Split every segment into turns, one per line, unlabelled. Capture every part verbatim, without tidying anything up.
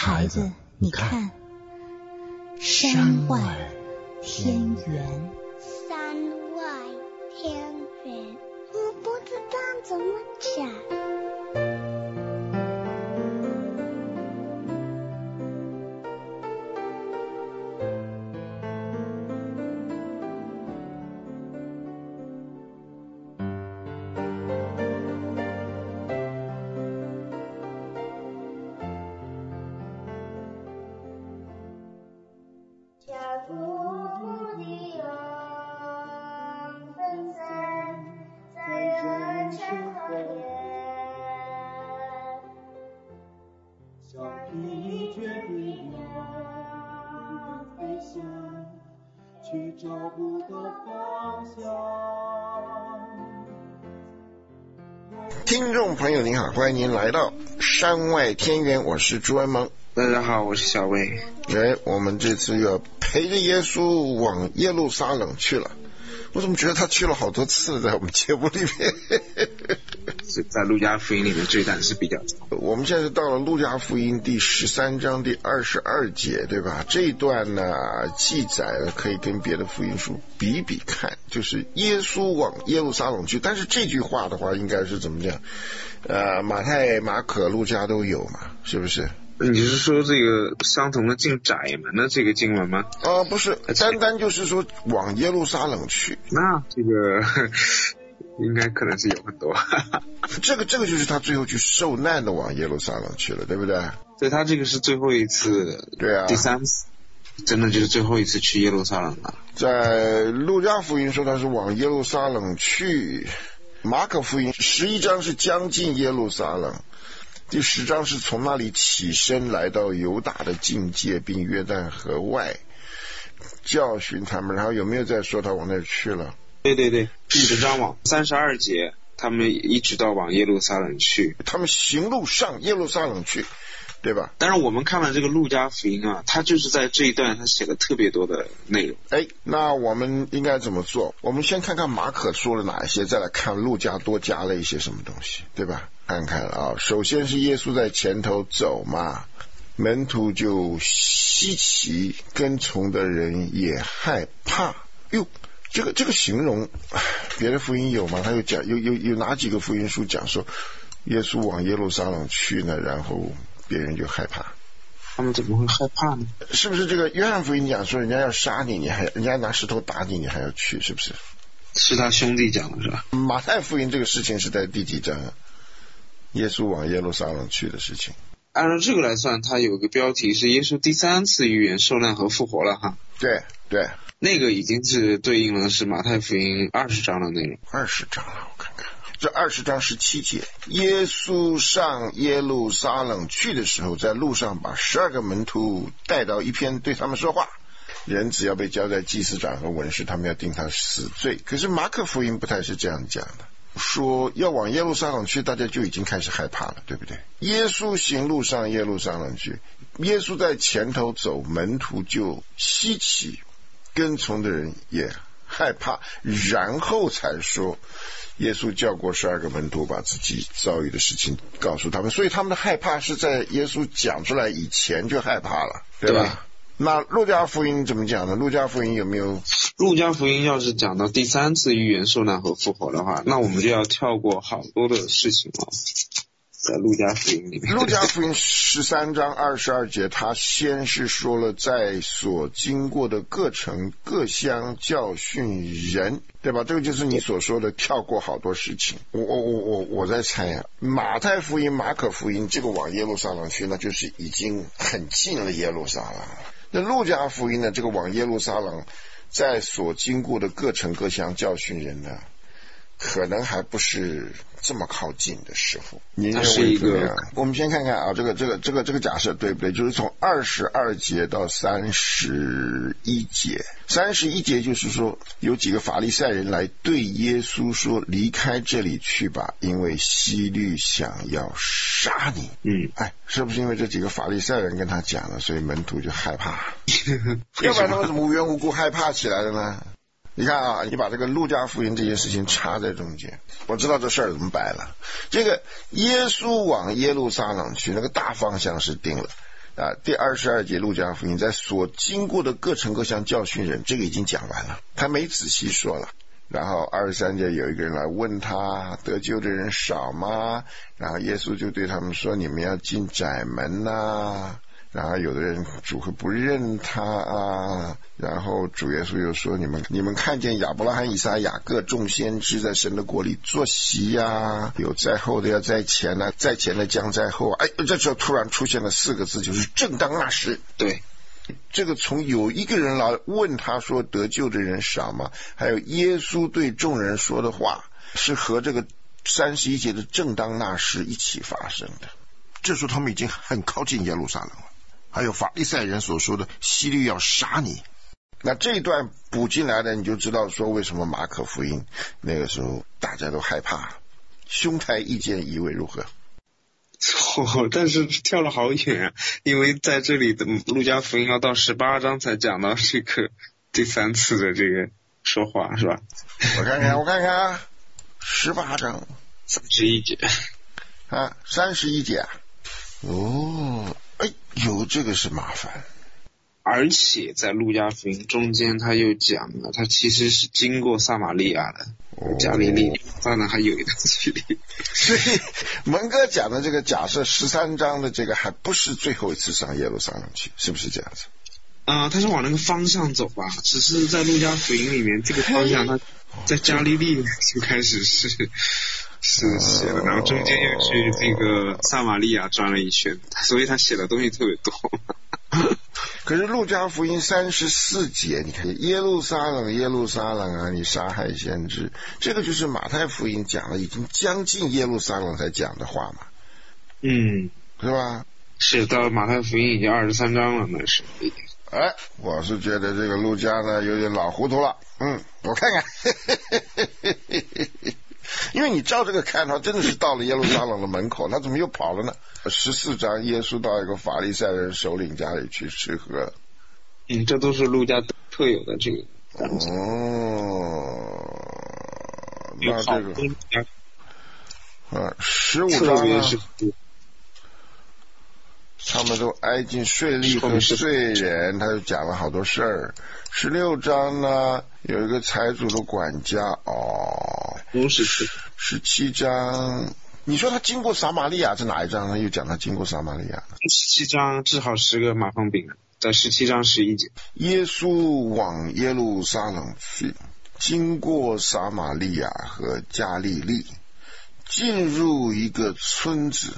孩子，你看，山外天远。
山外天远，我不知道怎么讲。
听众朋友您好，欢迎您来到山外天远，我是朱文萌。
大家好，我是小薇。
哎，我们这次要陪着耶稣往耶路撒冷去了。我怎么觉得他去了好多次，在我们节目里面
在路加福音里面这一段是比较长。
我们现在到了路加福音第十三章第二十二节，对吧？这一段呢记载了可以跟别的福音书比比看，就是耶稣往耶路撒冷去。但是这句话的话应该是怎么讲？呃，马太、马可、路加都有嘛，是不是？
你是说这个相同的进窄门的这个经文吗？
呃，不是，单单就是说往耶路撒冷去。
那这个应该可能是有很多。
这个这个就是他最后去受难的往耶路撒冷去了，对不对？
对，他这个是最后一次，
对啊，
第三次，真的就是最后一次去耶路撒冷了。
在路加福音说他是往耶路撒冷去，马可福音十一章是将近耶路撒冷。第十章是从那里起身来到犹大的境界，并约旦河外教训他们。然后有没有再说他往那儿去了？
对对对，十章往三十二节，他们一直到往耶路撒冷去，
他们行路上耶路撒冷去，对吧？
但是我们看了这个路加福音啊，他就是在这一段他写了特别多的内容。
哎，那我们应该怎么做？我们先看看马可说了哪一些，再来看路加多加了一些什么东西，对吧？看看啊，首先是耶稣在前头走嘛，门徒就稀奇，跟从的人也害怕。哟，这个这个形容，别的福音有吗？他有讲有有有哪几个福音书讲说耶稣往耶路撒冷去呢？然后别人就害怕。
他们怎么会害怕呢？
是不是这个约翰福音讲说人家要杀你，你还人家拿石头打你，你还要去？是不是？
是他兄弟讲的是吧？
马太福音这个事情是在第几章啊？耶稣往耶路撒冷去的事情。
按照这个来算，他有个标题是耶稣第三次预言受难和复活了哈。
对对，
那个已经是对应了是马太福音二十章的内容。
二十章了，我看看，这二十章十七节，耶稣上耶路撒冷去的时候，在路上把十二个门徒带到一边，对他们说话。人只要被交在祭司长和文士，他们要定他死罪。可是马可福音不太是这样讲的，说要往耶路撒冷去，大家就已经开始害怕了，对不对？耶稣行路上耶路撒冷去，耶稣在前头走，门徒就稀奇，跟从的人也害怕，然后才说耶稣叫过十二个门徒，把自己遭遇的事情告诉他们。所以他们的害怕是在耶稣讲出来以前就害怕了，对吧？对，那路加福音怎么讲呢？路加福音有没有？
路加福音要是讲到第三次预言受难和复活的话，那我们就要跳过好多的事情了。在路加福音里面，
路加福音十三章二十二节，他先是说了在所经过的各城各乡教训人，对吧？这个就是你所说的跳过好多事情。我我我我我在猜呀、啊，马太福音、马可福音这个往耶路撒冷去，那就是已经很近了耶路撒冷了。那路加福音呢，这个往耶路撒冷在所经过的各城各乡教训人呢，可能还不是这么靠近的时候。您认为怎么样？我们先看看啊，这个这个这个这个假设对不对？就是从二十二节到三十一节，三十一节就是说有几个法利赛人来对耶稣说：“离开这里去吧，因为希律想要杀你。”
嗯，
哎，是不是因为这几个法利赛人跟他讲了，所以门徒就害怕？要不然他们怎么无缘无故害怕起来了呢？你看啊，你把这个路加福音这件事情插在中间，我知道这事儿怎么摆了。这个耶稣往耶路撒冷去，那个大方向是定了， 啊，第二十二节路加福音在所经过的各城各乡教训人，这个已经讲完了，他没仔细说了。然后二十三节有一个人来问他，得救的人少吗？然后耶稣就对他们说，你们要进窄门啊。然后有的人主会不认他啊，然后主耶稣又说，你们你们看见亚伯拉罕以撒雅各众先知在神的国里坐席呀，有在后的要在前啊，在前的将在后。哎，这时候突然出现了四个字，就是正当那时。
对，
这个从有一个人来问他说得救的人少吗，还有耶稣对众人说的话是和这个三十一节的正当那时一起发生的。这时候他们已经很靠近耶路撒冷了，还有法利赛人所说的希律要杀你。那这一段补进来的，你就知道说为什么马可福音那个时候大家都害怕，兄台意见以为如何？
哦，但是跳了好远啊，因为在这里的路加福音要到十八章才讲到这个第三次的这个说话，是吧？
我看看我看看十八章
三十一节
啊，三十一节啊。哦，哎呦，这个是麻烦。
而且在路加福音中间他又讲了，他其实是经过撒玛利亚的，哦、加利利当然还有一段距离。
所以蒙哥讲的这个假设十三章的这个还不是最后一次上耶路撒冷去，是不是这样子？
啊、呃，他是往那个方向走吧，只是在路加福音里面这个方向他在加利利就开始是是写的，然后中间又去那个撒玛利亚转了一圈，所以他写的东西特别多。
可是路加福音三十四节，你看耶路撒冷耶路撒冷啊，你杀害先知，这个就是马太福音讲了已经将近耶路撒冷才讲的话嘛，
嗯，是
吧？
是到马太福音已经二十三章了，那是。
哎，我是觉得这个路加呢有点老糊涂了，嗯，我看看。因为你照这个看，他真的是到了耶路撒冷的门口，他怎么又跑了呢？十四章，耶稣到一个法利赛人首领家里去吃喝。
嗯，这都是路加特有的这个。
哦，那这个啊，十五章呢，他们都挨进税吏和税人，他就讲了好多事儿。十六章呢，有一个财主的管家哦。
十
十七章，你说他经过撒玛利亚是哪一章呢？又讲他经过撒玛利亚。
十七章治好十个麻风病人，在十七章十一节。
耶稣往耶路撒冷去，经过撒玛利亚和加利利，进入一个村子。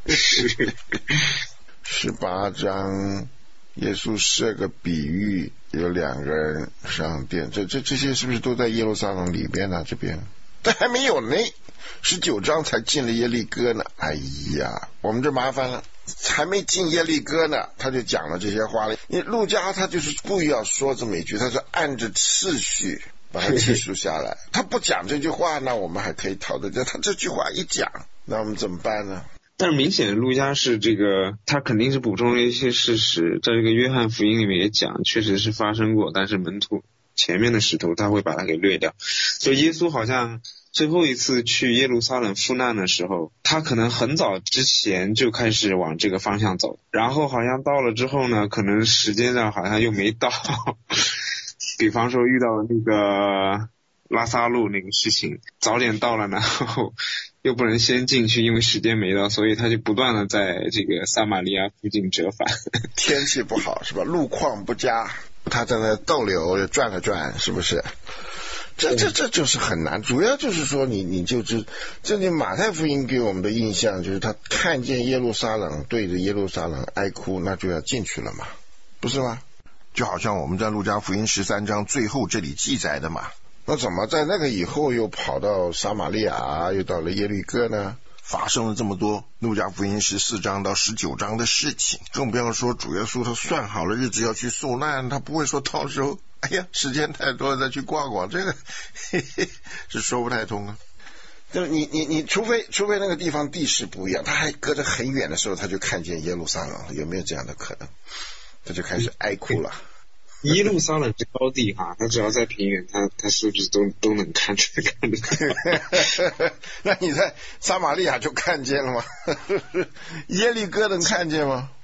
十八章，耶稣设个比喻，有两个人上殿，这这这些是不是都在耶路撒冷里边呢？这边但还没有呢，十九章才进了耶利哥呢。哎呀，我们这麻烦了，还没进耶利哥呢，他就讲了这些话了。你路加他就是故意要说这么一句，他说按着次序把它记述下来。他不讲这句话，那我们还可以讨论。他这句话一讲，那我们怎么办呢？
但是明显路加是这个，他肯定是补充了一些事实，在这个约翰福音里面也讲，确实是发生过，但是门徒前面的使徒他会把它给略掉。所以耶稣好像最后一次去耶路撒冷赴难的时候，他可能很早之前就开始往这个方向走，然后好像到了之后呢，可能时间上好像又没到。比方说遇到那个拉撒路那个事情，早点到了，然后又不能先进去，因为时间没到，所以他就不断的在这个撒玛利亚附近折返。
天气不好是吧？路况不佳，他在那逗留转了转，是不是？这这这就是很难，主要就是说你你就知，这里马太福音给我们的印象就是他看见耶路撒冷，对着耶路撒冷哀哭，那就要进去了嘛，不是吗？就好像我们在路加福音十三章最后这里记载的嘛。那怎么在那个以后又跑到撒玛利亚，又到了耶利哥呢？发生了这么多路加福音十四章到十九章的事情，更不要说主耶稣他算好了日子要去受难，他不会说到时候哎呀时间太多了再去逛逛，这个嘿嘿是说不太通啊。就是你你你除非除非那个地方地势不一样，他还隔着很远的时候他就看见耶路撒冷，有没有这样的可能？他就开始哀哭了。
耶路撒冷是高地哈，他只要在平原，他他是不是都都能看出来看得
那你在撒玛利亚就看见了吗？耶利哥能看见吗？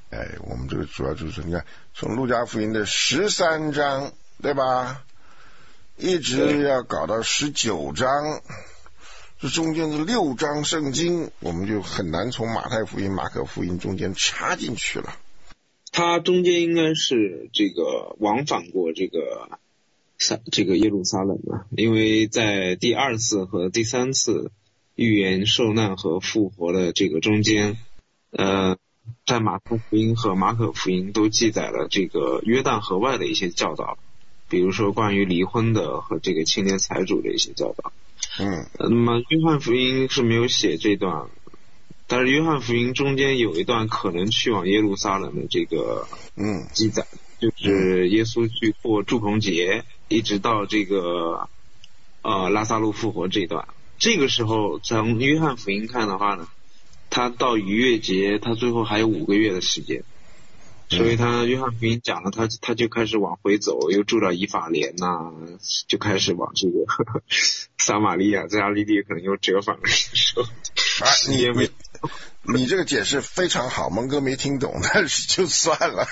哎，我们这个主要就是你看，从路加福音的十三章，对吧，一直要搞到十九章，这中间的六章圣经，我们就很难从马太福音、马可福音中间插进去了。
它中间应该是这个往返过这个撒这个耶路撒冷啊，因为在第二次和第三次预言受难和复活的这个中间，呃。在马太福音和马可福音都记载了这个约旦河外的一些教导，比如说关于离婚的和这个青年财主的一些教导。
嗯，
那么约翰福音是没有写这段，但是约翰福音中间有一段可能去往耶路撒冷的这个
嗯
记载，就是耶稣去过祝棚节，一直到这个呃拉撒路复活这段。这个时候从约翰福音看的话呢，他到逾越节他最后还有五个月的时间，所以他约翰福音讲了他他就开始往回走，又住到以法莲呐、啊，就开始往这个呵呵撒玛利亚加利利可能又折返了说
啊，你你你这个解释非常好，蒙哥没听懂，但是就算了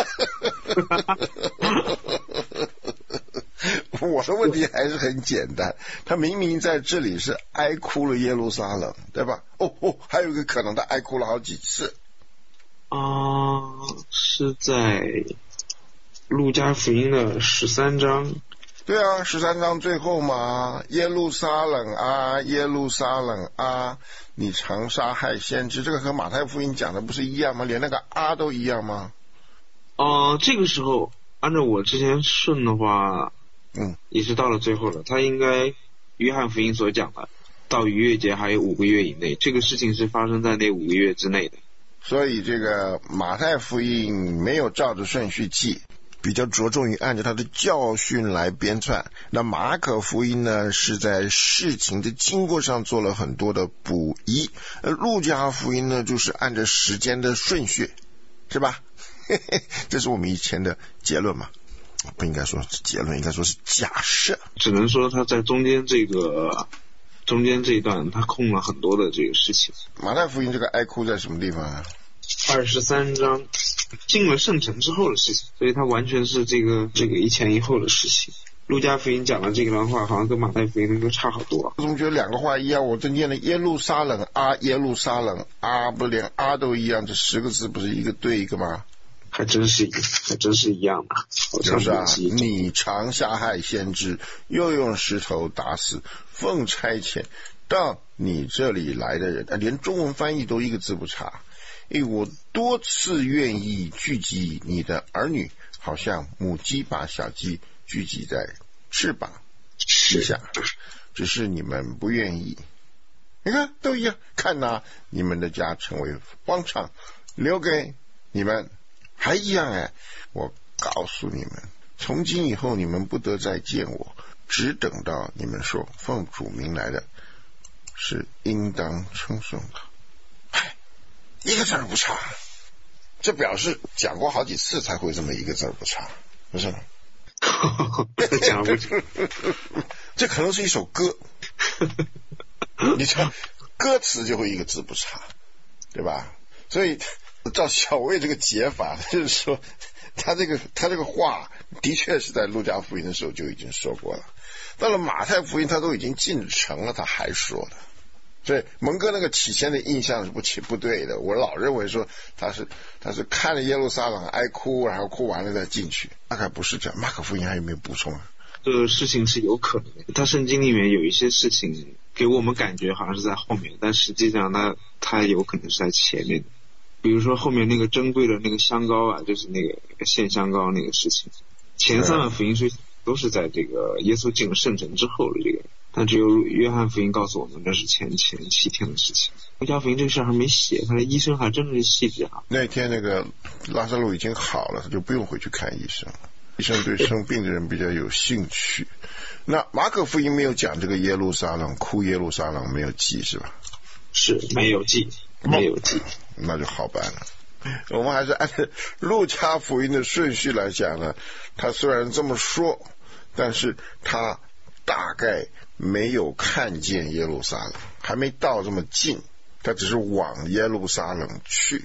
我的问题还是很简单，他明明在这里是哀哭了耶路撒冷，对吧？哦哦，还有一个可能他哀哭了好几次
啊、呃，是在路加福音的十三章。
对啊，十三章最后嘛，耶路撒冷啊，耶路撒冷啊，你常杀害先知，这个和马太福音讲的不是一样吗？连那个啊都一样吗？
哦、呃，这个时候按照我之前顺的话。
嗯，
也是到了最后了，他应该约翰福音所讲的到逾越节还有五个月以内，这个事情是发生在那五个月之内的。
所以这个马太福音没有照着顺序记，比较着重于按照他的教训来编撰。那马可福音呢，是在事情的经过上做了很多的补遗，而路加福音呢，就是按照时间的顺序，是吧？这是我们以前的结论嘛。不应该说是结论，应该说是假设。
只能说他在中间这个中间这一段他空了很多的这个事情。
马太福音这个哀哭在什么地方啊？
二十三章进了圣城之后的事情，所以它完全是这个这个一前一后的事情。路加福音讲的这个段话好像跟马太福音都差好多、啊。
我怎么觉得两个话一样？我这念了耶路撒冷啊，耶路撒冷啊，不连啊都一样，这十个字不是一个对一个吗？
还真是还真是一样的，
就是啊，你常杀害先知，又用石头打死，奉差遣到你这里来的人，啊，连中文翻译都一个字不差。诶，我多次愿意聚集你的儿女，好像母鸡把小鸡聚集在翅膀之下，只是你们不愿意。你看，都一样，看哪，你们的家成为荒场，留给你们。还一样哎！我告诉你们，从今以后你们不得再见我，只等到你们说奉主名来的是应当称颂的。哎，一个字儿不差，这表示讲过好几次才会这么一个字儿不差，不是吗？
讲不出，
这可能是一首歌，你看歌词就会一个字不差，对吧？所以照小魏这个解法，就是说他这个他这个话的确是在路加福音的时候就已经说过了，到了马太福音他都已经进城了，他还说的。所以蒙哥那个起先的印象是不起不对的，我老认为说他是他是看了耶路撒冷哀哭，然后哭完了再进去，大概不是这样。马可福音还有没有补充啊？
这个事情是有可能的，他圣经里面有一些事情给我们感觉好像是在后面，但实际上呢，它有可能是在前面的。比如说后面那个珍贵的那个香膏啊，就是那个献香膏那个事情，前三万福音书都是在这个耶稣进了圣城之后的这个，但只有约翰福音告诉我们这是前前七天的事情。路加福音这个事还没写，他的医生还真的是细致啊。
那天那个拉撒路已经好了，他就不用回去看医生了。医生对生病的人比较有兴趣。那马可福音没有讲这个耶路撒冷哭耶路撒冷，没有记是吧？
是没有记，没有记，
那就好办了。我们还是按照路加福音的顺序来讲呢，他虽然这么说，但是他大概没有看见耶路撒冷，还没到这么近，他只是往耶路撒冷去。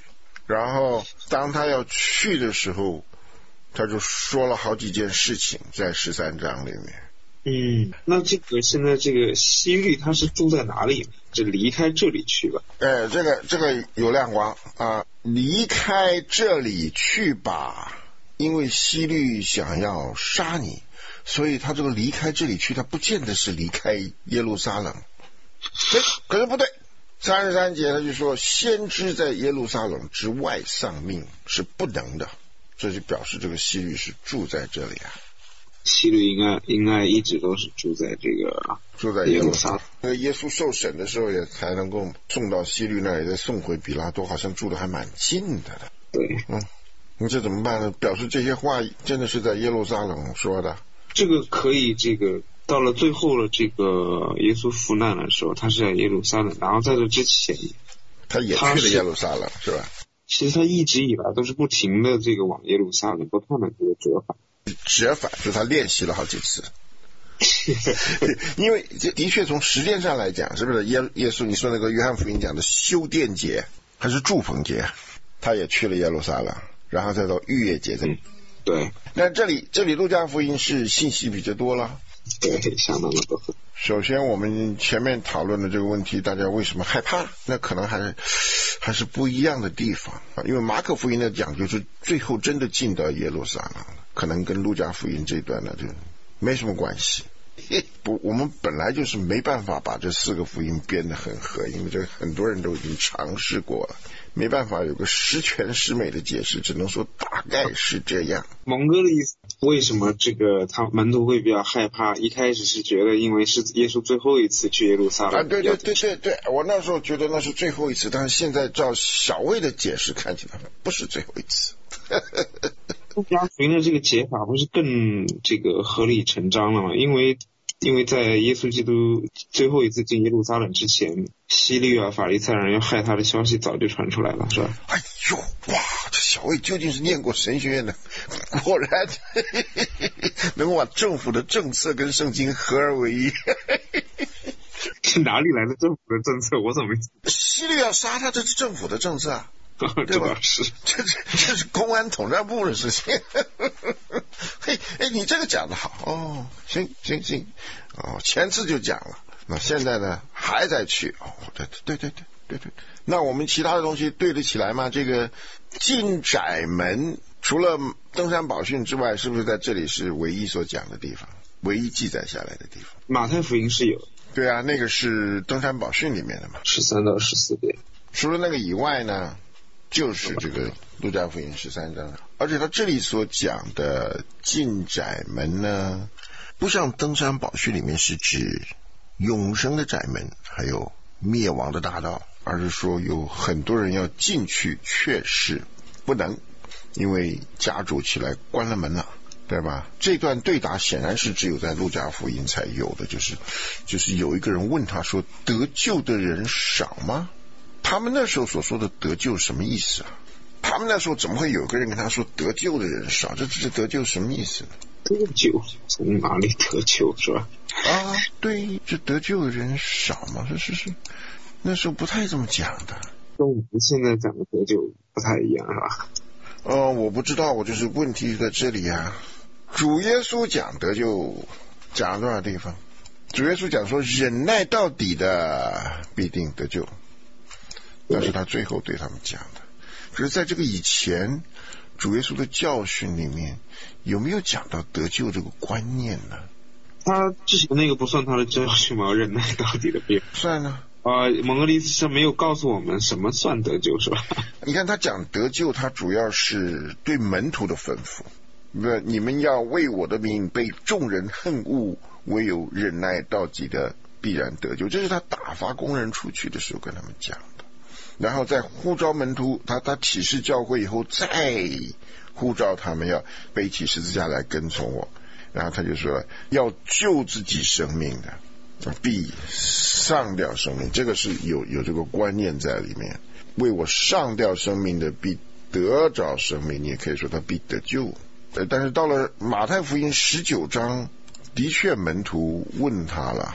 然后当他要去的时候，他就说了好几件事情，在十三章里面。
嗯，那这个现在这个希律他是住在哪里？就离开这里去吧。
哎，这个这个有亮光啊！离开这里去吧，因为希律想要杀你，所以他这个离开这里去，他不见得是离开耶路撒冷。这可是不对。三十三节他就说，先知在耶路撒冷之外丧命是不能的，这就表示这个希律是住在这里啊。
希律应该应该一直都是住在这个
住在耶路撒冷。那个耶稣受审的时候也才能够送到希律那里，再送回比拉多，好像住的还蛮近的。
对，
嗯，你这怎么办呢？表示这些话真的是在耶路撒冷说的。
这个可以，这个到了最后了，这个耶稣赴难的时候，他是在耶路撒冷，然后在这之前，
他也去了耶路撒冷，是吧？
其实他一直以来都是不停的这个往耶路撒冷，不断的这个折返。
折返就是他练习了好几次。因为这的确从时间上来讲，是不是耶耶稣你说那个约翰福音讲的修殿节还是祝棚节，他也去了耶路撒冷，然后再到逾越节的、嗯、
对。
那这里这里路加福音是信息比较多了，
对，相当的多。
首先我们前面讨论的这个问题，大家为什么害怕，那可能还是还是不一样的地方。因为马可福音的讲究是最后真的进到耶路撒冷，可能跟路加福音这段呢就没什么关系。不，我们本来就是没办法把这四个福音编得很合，因为这很多人都已经尝试过了，没办法有个十全十美的解释，只能说大概是这样。
蒙哥的意思，为什么这个他门徒会比较害怕？一开始是觉得因为是耶稣最后一次去耶路撒冷。
啊，对对对对对，我那时候觉得那是最后一次，但是现在照小魏的解释看起来不是最后一次。
路加福音的这个解法不是更这个合理成章了吗？因为因为在耶稣基督最后一次进耶路撒冷之前，希律啊、法利赛人要害他的消息早就传出来了，是吧？
哎呦，哇，这小魏究竟是念过神学院的，果然呵呵能够把政府的政策跟圣经合而为一。
是哪里来的政府的政策？我怎么
希律要杀他，这是政府的政策啊。对吧？
是，
这是这是公安统战部的事情。嘿，哎，你这个讲的好哦，行行行，哦，前次就讲了，那现在呢还在去哦，对对对对对对。那我们其他的东西对得起来吗？这个进窄门，除了登山宝训之外，是不是在这里是唯一所讲的地方，唯一记载下来的地方？
马太福音是有。
对啊，那个是登山宝训里面的嘛，
十三到十四节。
除了那个以外呢？就是这个路加福音十三章，而且他这里所讲的进窄门呢，不像登山宝训里面是指永生的窄门还有灭亡的大道，而是说有很多人要进去却是不能，因为家主起来关了门了，对吧？这段对答显然是只有在路加福音才有的，就是就是有一个人问他说，得救的人少吗？他们那时候所说的得救什么意思啊？他们那时候怎么会有个人跟他说得救的人少？这这得救什么意思呢？
得救从哪里得救是吧？
啊，对，这得救的人少吗？是是是，那时候不太这么讲的，
跟我们现在讲的得救不太一样是吧？
呃，我不知道，我就是问题在这里啊。主耶稣讲得救讲了多少地方？主耶稣讲说忍耐到底的必定得救，那是他最后对他们讲的。可是在这个以前，主耶稣的教训里面有没有讲到得救这个观念呢？
他之前那个不算他的教训吗？忍耐到底的必
算呢。
呃，蒙格利斯是没有告诉我们什么算得救是吧？
你看他讲得救，他主要是对门徒的吩咐，你们要为我的名被众人恨恶，唯有忍耐到底的必然得救，这是他打发工人出去的时候跟他们讲的。然后在呼召门徒，他他启示教会以后，再呼召他们要背起十字架来跟从我。然后他就说，要救自己生命的，必上吊生命，这个是有有这个观念在里面。为我上吊生命的，必得着生命，你也可以说他必得救。但是到了马太福音十九章，的确门徒问他了，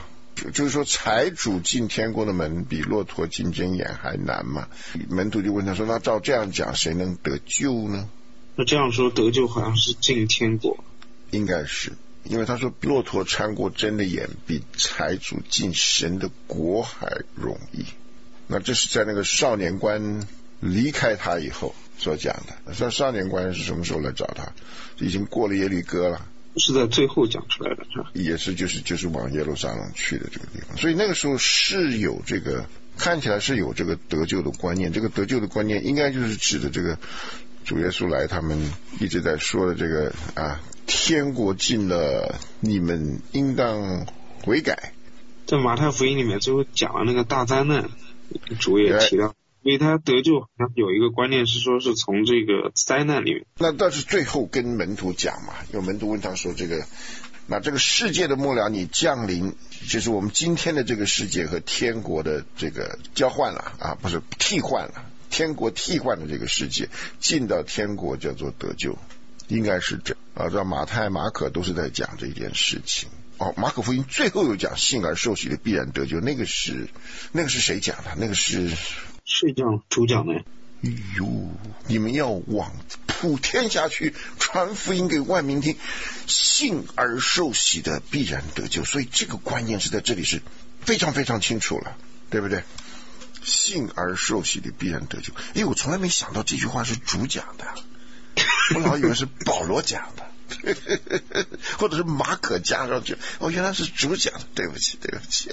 就是说财主进天国的门比骆驼进针眼还难嘛。门徒就问他说，那照这样讲谁能得救呢？
那这样说得救好像是进天国，
应该是，因为他说骆驼穿过针的眼比财主进神的国还容易。那这是在那个少年官离开他以后所讲的。说少年官是什么时候来找他？已经过了耶利哥了，
是在最后讲出来的，是吧？
也是就是就是往耶路撒冷去的这个地方。所以那个时候是有这个，看起来是有这个得救的观念。这个得救的观念应该就是指的这个主耶稣来他们一直在说的这个啊，天国近了，你们应当悔改。
在马太福音里面最后讲了那个大灾难，主也提到，所以他得救好像有一个观念是说是从这个灾难里面。
那倒是最后跟门徒讲嘛，有门徒问他说，这个那这个世界的末了你降临，就是我们今天的这个世界和天国的这个交换了啊，不是替换了，天国替换的这个世界进到天国叫做得救，应该是这啊。这马太马可都是在讲这件事情。哦，马可福音最后有讲信而受洗的必然得救，那个是那个是谁讲的？那个是
是这样主讲的。
哎呦，你们要往普天下去，传福音给万民听，信而受洗的必然得救。所以这个观念是在这里是非常非常清楚了，对不对？信而受洗的必然得救。哎，我从来没想到这句话是主讲的，我老以为是保罗讲的。或者是马可加上去，哦，原来是主讲的，对不起，对不起。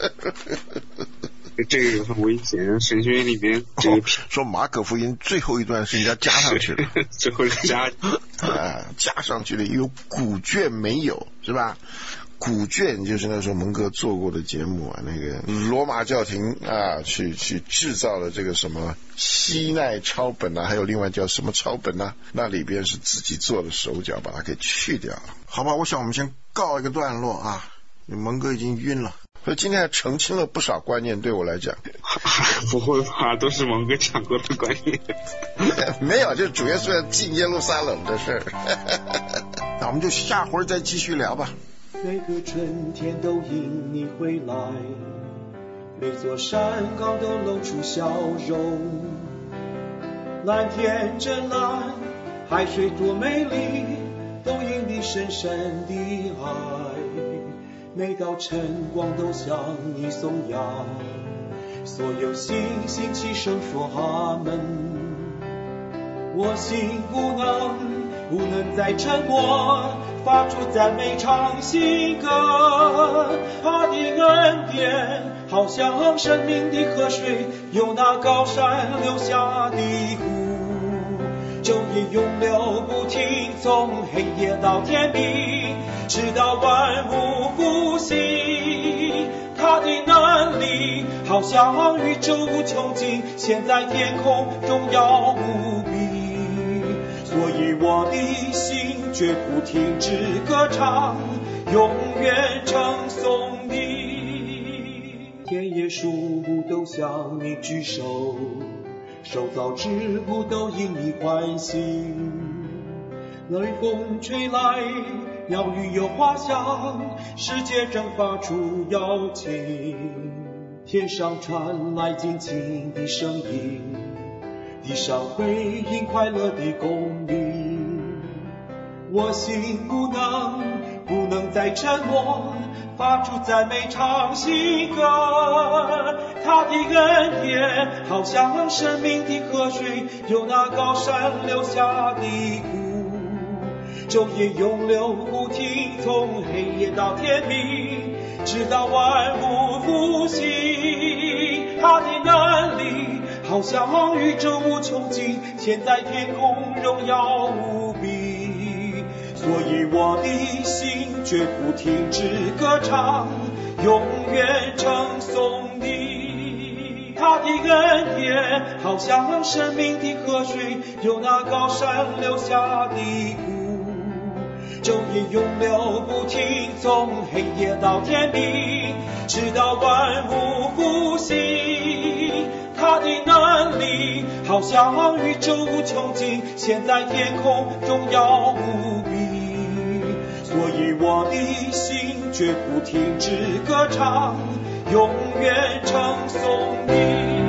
这个有很危险，神学院里面这个、
哦、说马可福音最后一段是人家加上去了，
最后加
啊，加上去了，有古卷没有，是吧？古卷就是那时候蒙哥做过的节目啊，那个罗马教廷啊，去去制造了这个什么西奈抄本啊，还有另外叫什么抄本啊，那里边是自己做的手脚，把它给去掉了。好吧，我想我们先告一个段落啊，蒙哥已经晕了。所以今天还澄清了不少观念，对我来讲
不会吧，都是蒙哥讲过的观念。
没有，就主耶稣要进耶路撒冷的事儿。那我们就下回再继续聊吧。
每个春天都因你回来，每座山岗都露出笑容。蓝天真蓝，海水多美丽，都因你深深的爱。每道晨光都向你颂扬，所有星星齐声说阿门。我心不能不能再沉默，发出赞美唱新歌。他的恩典好像生命的河水，由那高山流下的湖，昼夜永流不停，从黑夜到天明，直到万物复兴。他的能力好像宇宙无穷尽，现在天空荣耀无比。所以我的心绝不停止歌唱，永远称颂你。天野树木都向你举手，受造之物都因你欢喜。雷风吹来，鸟语有花香，世界正发出邀请。天上传来尽情的声音，地上回应快乐的公鸣。我心不能不能再沉默，发出赞美唱新歌。他的恩典好像生命的河水，由那高山流下的湖，昼夜永流不停，从黑夜到天明，直到万物复兴。他的能力好像宇宙无穷尽，现在天空荣耀无比。所以我的心绝不停止歌唱，永远称颂你。他的恩典好像生命的河水，由那高山流下的湖，昼夜永流不停，从黑夜到天明，直到万物复兴。他的能力好像宇宙无穷尽，现在天空荣耀无比。所以我的心绝不停止歌唱，永远称颂你。